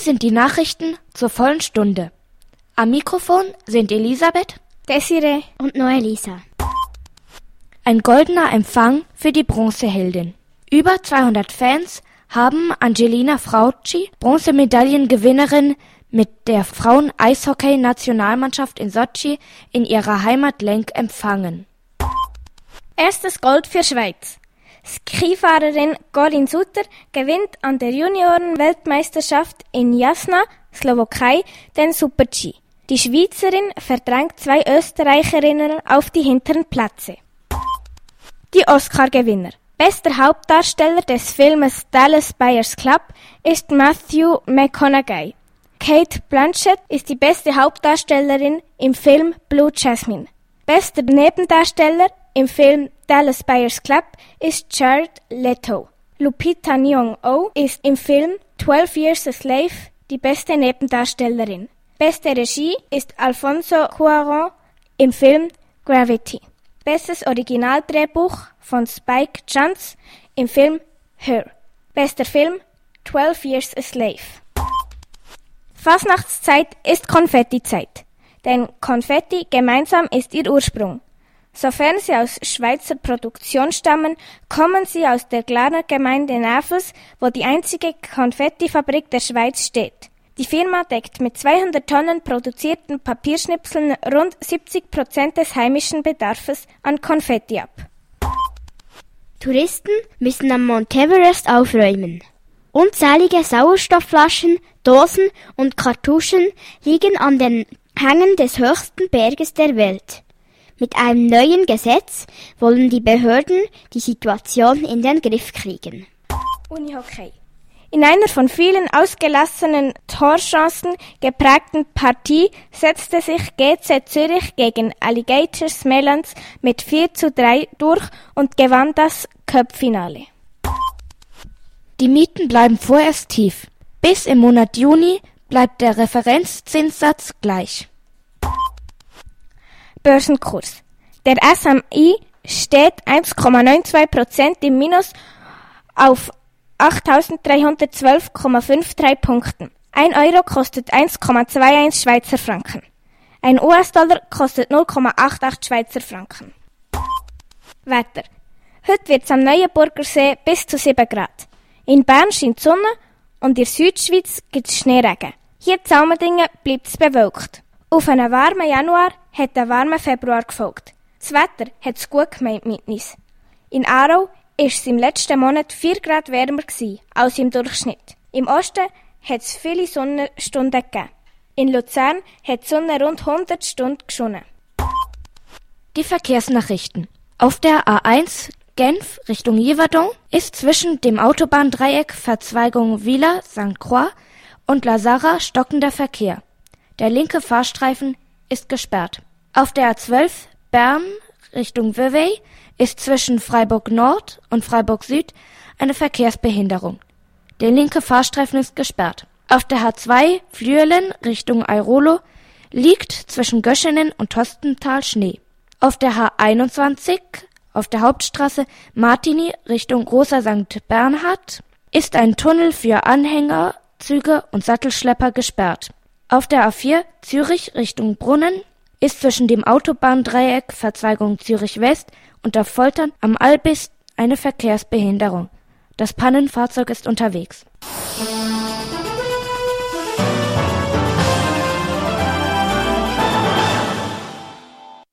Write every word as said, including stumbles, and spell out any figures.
Dies sind die Nachrichten zur vollen Stunde. Am Mikrofon sind Elisabeth, Desiree und Noelisa. Ein goldener Empfang für die Bronzeheldin. Über zweihundert Fans haben Angelina Frautschi, Bronzemedaillengewinnerin mit der Frauen-Eishockey-Nationalmannschaft in Sotschi, in ihrer Heimat Lenk empfangen. Erstes Gold für Schweiz. Skifahrerin Corinne Sutter gewinnt an der Junioren-Weltmeisterschaft in Jasna, Slowakei, den Super-G. Die Schweizerin verdrängt zwei Österreicherinnen auf die hinteren Plätze. Die Oscar-Gewinner. Bester Hauptdarsteller des Filmes Dallas Buyers Club ist Matthew McConaughey. Cate Blanchett ist die beste Hauptdarstellerin im Film Blue Jasmine. Bester Nebendarsteller im Film Dallas Buyers Club ist Jared Leto. Lupita Nyong'o ist im Film twelve Years a Slave die beste Nebendarstellerin. Beste Regie ist Alfonso Cuarón im Film Gravity. Bestes Originaldrehbuch von Spike Jonze im Film Her. Bester Film twelve Years a Slave. Fasnachtszeit ist Konfettizeit, denn Konfetti gemeinsam ist ihr Ursprung. Sofern sie aus Schweizer Produktion stammen, kommen sie aus der Glarner Gemeinde Näfels, wo die einzige Konfettifabrik der Schweiz steht. Die Firma deckt mit zweihundert Tonnen produzierten Papierschnipseln rund siebzig Prozent des heimischen Bedarfs an Konfetti ab. Touristen müssen am Mount Everest aufräumen. Unzählige Sauerstoffflaschen, Dosen und Kartuschen liegen an den Hängen des höchsten Berges der Welt. Mit einem neuen Gesetz wollen die Behörden die Situation in den Griff kriegen. Unihockey. In einer von vielen ausgelassenen Torchancen geprägten Partie setzte sich G C Zürich gegen Alligators Melans mit vier zu drei durch und gewann das Cup-Finale. Die Mieten bleiben vorerst tief. Bis im Monat Juni bleibt der Referenzzinssatz gleich. Börsenkurs. Der S M I steht eins Komma zweiundneunzig Prozent im Minus auf achttausenddreihundertzwölf Komma dreiundfünfzig Punkten. Ein Euro kostet eins Komma einundzwanzig Schweizer Franken. Ein U S-Dollar kostet null Komma achtundachtzig Schweizer Franken. Wetter. Heute wird es am Neuenburger See bis zu sieben Grad. In Bern scheint die Sonne und in der Südschweiz gibt es Schneeregen. Hier in Zaumendingen bleibt es bewölkt. Auf einen warmen Januar hat ein warmer Februar gefolgt. Das Wetter hat es gut gemeint mit uns. In Aarau war es im letzten Monat vier Grad wärmer gewesen als im Durchschnitt. Im Osten hat es viele Sonnenstunden gegeben. In Luzern hat die Sonne rund hundert Stunden geschonnen. Die Verkehrsnachrichten. Auf der A eins Genf Richtung Yverdon ist zwischen dem Autobahndreieck Verzweigung Villa Sankt Croix und La Sarra stockender Verkehr. Der linke Fahrstreifen ist gesperrt. Auf der A zwölf Bern Richtung Vevey ist zwischen Freiburg Nord und Freiburg Süd eine Verkehrsbehinderung. Der linke Fahrstreifen ist gesperrt. Auf der H zwei Flüelen Richtung Airolo liegt zwischen Göschenen und Tostental Schnee. Auf der H einundzwanzig auf der Hauptstraße Martigny Richtung Großer Sankt Bernhard ist ein Tunnel für Anhänger, Züge und Sattelschlepper gesperrt. Auf der A vier Zürich Richtung Brunnen ist zwischen dem Autobahndreieck Verzweigung Zürich West und der Foltern am Albis eine Verkehrsbehinderung. Das Pannenfahrzeug ist unterwegs.